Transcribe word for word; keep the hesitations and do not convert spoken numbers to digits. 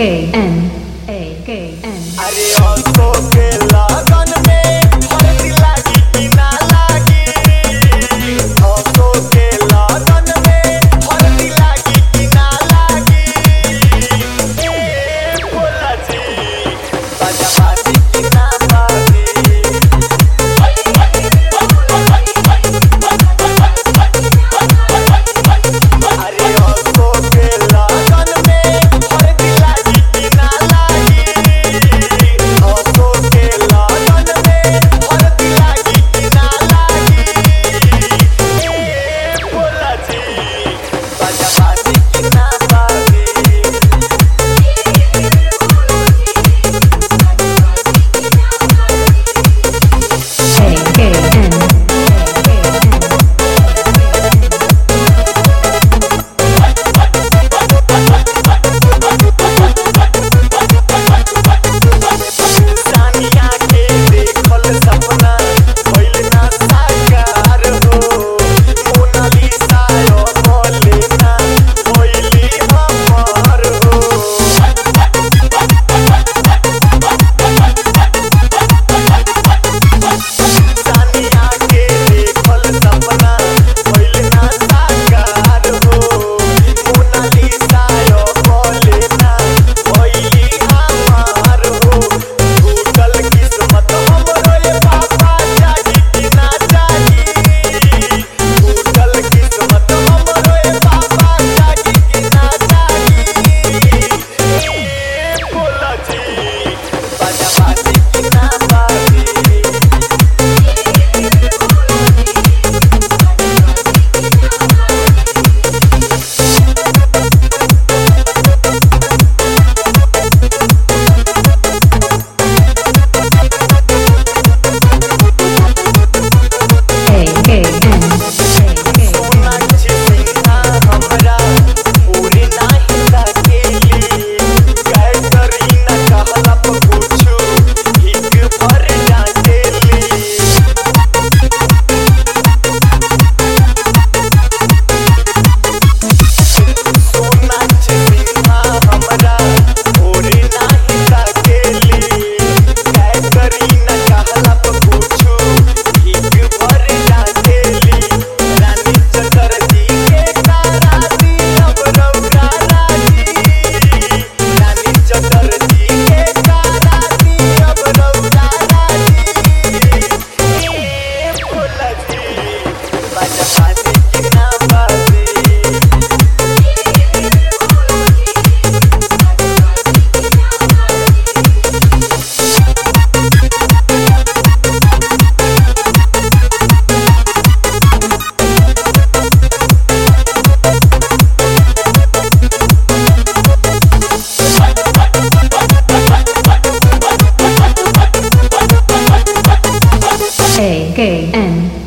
K N A K N अरे औरतों के लगन में हल्दी लागी कि ना लागी, औरतों के लगन में हल्दी लागी कि ना लागी, ए भोला जी बाजा बाजी कि ना बाजी। अरे औरतों के लगन में हल्दी लागी कि ना लागी, औरतों के लगन में हल्दी लागी कि ना लागी, ए भोला जी बाजा बाजी कि ना बाजी। K K N सानिया के देखल सपना भइल ना साकार हो, मोनालिसा बोले ना भइली हमर हो। सानिया के देखल सपना भइल ना साकार हो, मोनालिसा बोले ना भइली हमर हो। टूटल किस्मत हमरो ये बाबा जागी कि ना जागी, टूटल किस्मत हमरो ये बाबा जागी कि ना जागी, ए भोला जी बाजा बाजी कि ना बाजी। K K N Sonakshi Sinha हमरा पूरी नाही सकेली, कैटरीना कहला प कुछु हिक भर डांटेली। सोनाक्षी सिन्हा हमरा पूरी नाही सकेली, कैटरीना कहला प कुछु हिक भर डांटेली। रानी चटर्जी के काराती अब रौरा राजी, रानी चटर्जी के काराती अब रौरा राजी, ए भोला जी बाजा बाजी कि ना बाजी। A K N